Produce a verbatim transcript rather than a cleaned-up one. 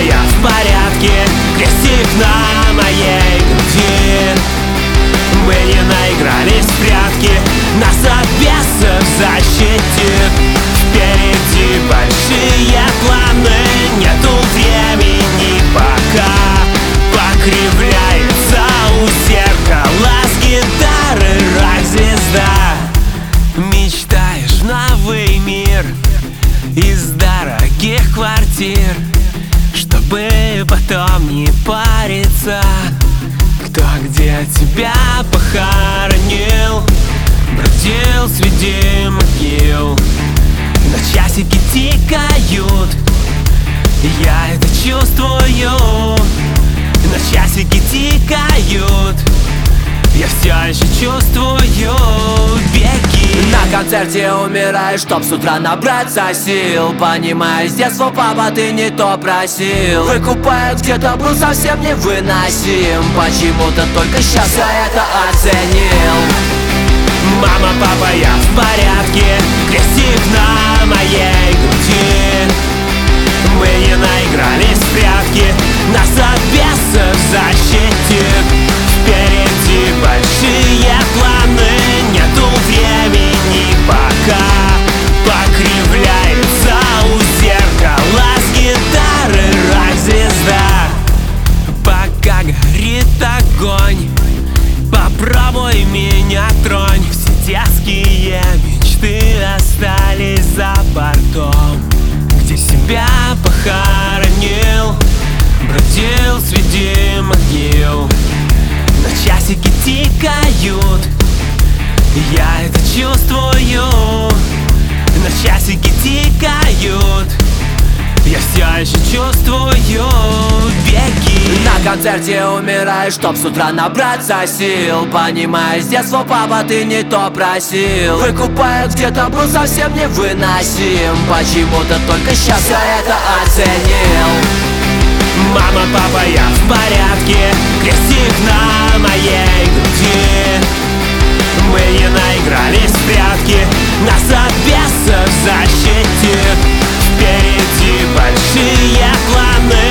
я в порядке, крестик на моей груди. Мы не наигрались в прятки, нас от бесов защитит. Впереди большие планы, нету времени пока. Покривляется у зеркала с гитары рок-звезда. Мечтаешь в новый мир из дорогих квартир, чтобы потом не париться, кто где тебя похоронил. Бродил среди могил, но часики тикают, я это чувствую. Но часики тикают, я все еще чувствую. Беги. На концерте умираешь, чтоб с утра набраться сил. Понимаешь, с детства, папа, ты не то просил. Выкупают где-то был совсем невыносим. Почему-то только сейчас я это оценил. Мама, папа, я в порядке, крестик на моей груди. Мы не наигрались в прятки, нас от бесов защитит. Впереди большие планы, нету времени пока. Покривляется у зеркала с гитары рок-звезда. Пока горит огонь, попробуй меня тронь. Все детские мечты остались за бортом, где себя похоронил. Бродил среди могил, но часики тикают, я это чувствую. Но часики тикают, я все еще чувствую. Беги. На концерте умираешь, чтоб с утра набраться сил. Понимаешь, с детства, папа, ты не то просил. Выкупают где-то был совсем невыносим. Почему-то только сейчас я это оценил. Мама, папа, я в порядке, крестик на моей груди. Мы не наигрались в прятки, нас от бесов защитит. Впереди большие планы,